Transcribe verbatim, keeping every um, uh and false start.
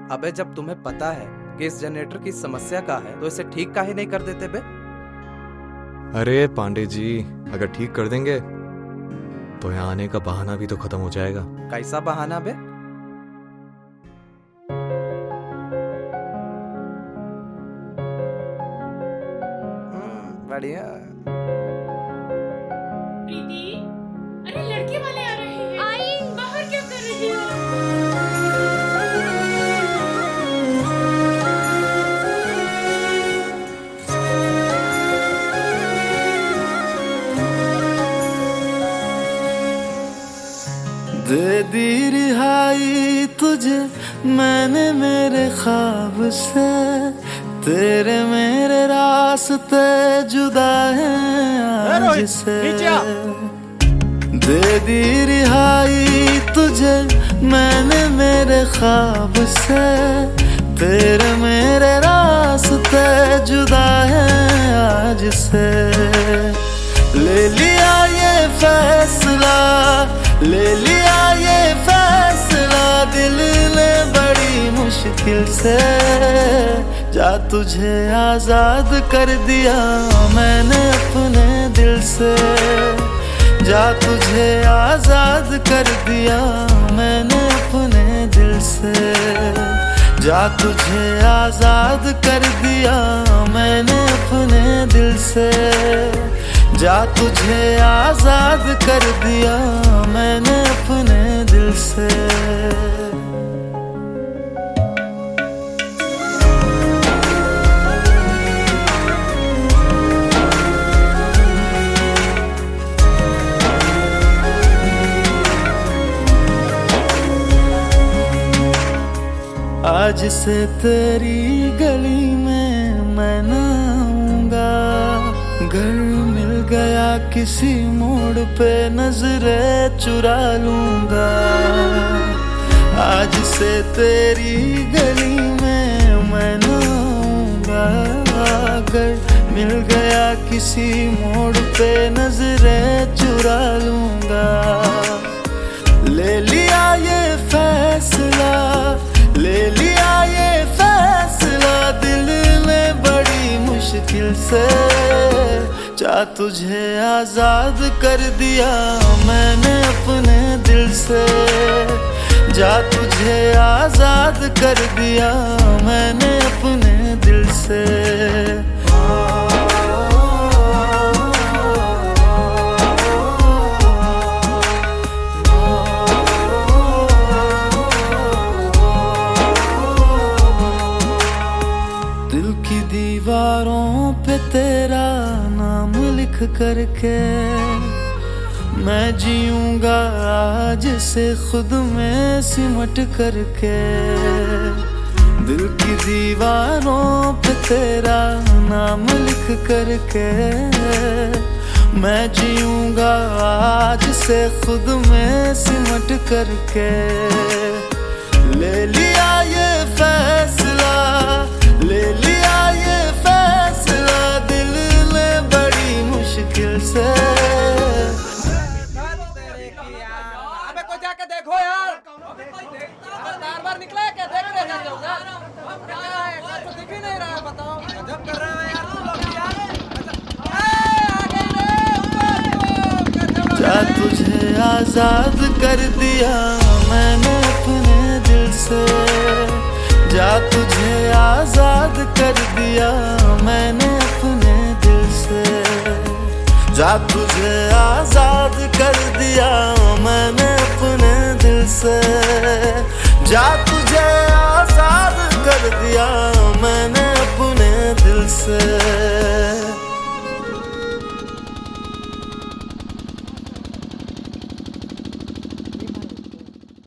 अबे जब तुम्हें पता है कि इस जनरेटर की समस्या का है तो इसे ठीक काहे नहीं कर देते बे? अरे पांडे जी, अगर ठीक कर देंगे तो यहाँ आने का बहाना भी तो खत्म हो जाएगा। कैसा बहाना बे? बढ़िया। प्रीति, अरे लड़के वाले आ रहे हैं। आई, बाहर क्या कर रही हो? दे दी रिहाई तुझे मैंने मेरे ख्वाब से, तेरे मेरे रास्ते जुदा हैं आज से। दे दी रिहाई तुझे मैंने मेरे ख्वाब से, तेरे मेरे रास्ते जुदा हैं आज से। ले लिया ये फैसला, ले लिया ये फैसला दिल ने बड़ी मुश्किल से। जा तुझे आजाद कर दिया मैंने अपने दिल से, जा तुझे आजाद कर दिया मैंने अपने दिल से, जा तुझे आजाद कर दिया मैंने अपने दिल से, जा तुझे आजाद कर दिया मैंने अपने दिल से। आज से तेरी गली में मैं न आऊंगा, घर मिल गया किसी मोड़ पे नजरें चुरा लूंगा। आज से तेरी गली में मैं न आऊंगा, घर मिल गया किसी मोड़ पे नजरें चुरा लूंगा। ले लिया ये फैसला, ले लिया ये फैसला दिल ने बड़ी मुश्किल से। जा तुझे आजाद कर दिया मैंने अपने दिल से, जा तुझे आजाद कर दिया मैंने अपने दिल से। दिल की दीवारों पे तेरा नाम लिख करके मैं जीऊंगा आज से खुद में सिमट करके। दिल की दीवारों पे तेरा नाम लिख करके मैं जीऊंगा आज से खुद में सिमट करके। ले लिया ये फैसला, ले लिया ये फैसला दिल ने बड़ी मुश्किल से। अबे कोई जाके देखो यार, बार बार निकला है क्या? देख रहे हैं लोग यार, क्या है? कुछ दिख ही नहीं रहा है, बताओ। गजब कर रहे हो यार तुम लोग यार। जा तुझे आजाद कर दिया मैंने अपने दिल से, जा तुझे आजाद कर दिया मैंने अपने दिल से, जा तुझे आजाद कर दिया मैंने अपने दिल से, जा तुझे आजाद कर दिया मैंने अपने दिल से।